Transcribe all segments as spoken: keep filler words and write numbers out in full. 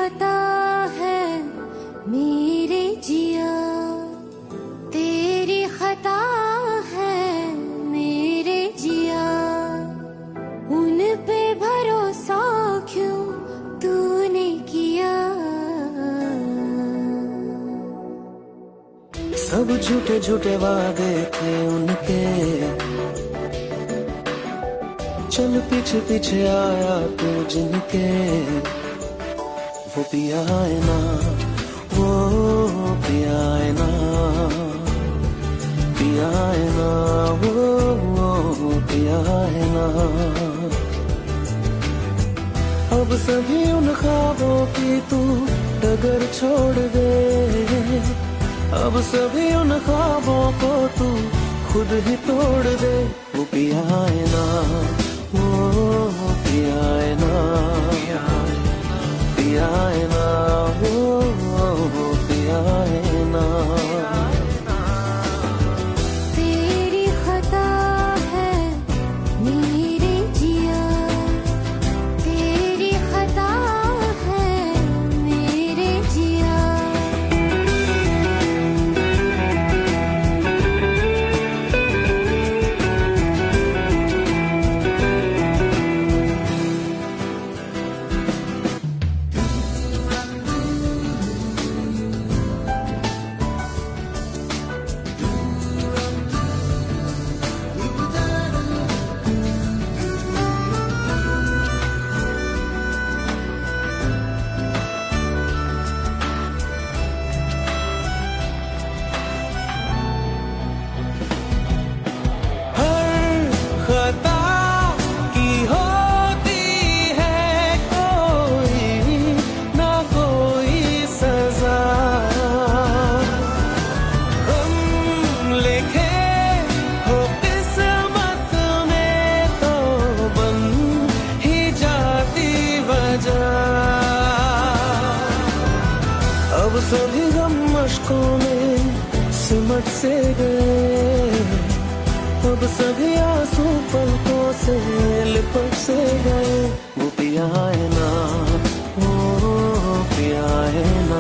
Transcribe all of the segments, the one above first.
खता है मेरे जिया, तेरी खता है मेरे जिया, उन पे भरोसा क्यों तूने किया। सब झूठे झूठे वादे थे उनके, चल पीछे पीछे आया तू जिनके, वो पिया है ना, वो पिया है ना, पिया है ना, वो, वो पिया है ना। अब सभी उन ख्वाबों की तू डगर छोड़ दे, अब सभी उन ख्वाबों को तू खुद ही तोड़ दे। वो पिया है ना, वो पिया है ना, पिया है ना, वो पिया है ना। तेरी खता है मेरे जिया, तेरी खता है मेरे जिया। खता की होती है कोई ना कोई सजा, हम लिखे हो किस्मत में तो बन ही जाती वजह। अब सभी गम मशकों में सिमट से गए, अब सभी आंसू पलकों से लिपट से गए। वो पिया है ना, वो पिया है ना,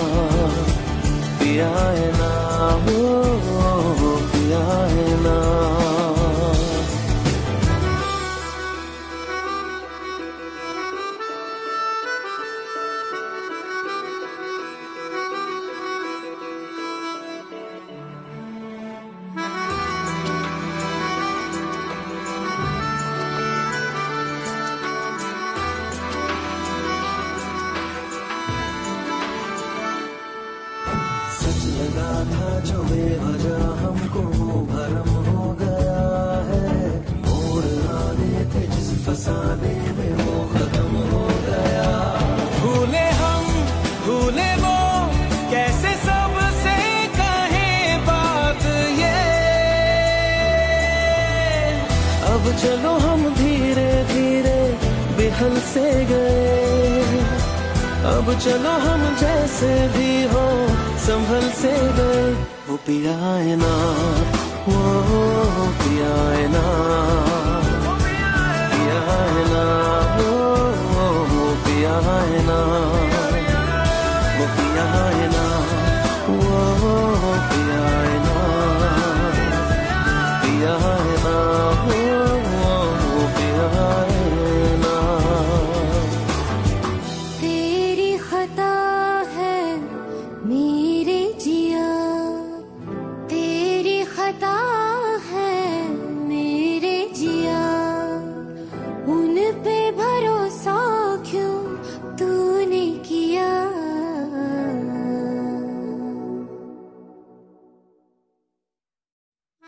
पिया है ना, वो पिया है ना। सच लगा था जो बेवजह हमको वो भरम हो गया है, मोड़ आने थे जिस फसाने में वो खत्म हो गया। भूले हम भूले वो कैसे सबसे कहे बात ये, अब चलो हम धीरे धीरे बिहल से गए, अब चलो हम जैसे भी हो संभल से गए। वो पिया है ना, वो पिया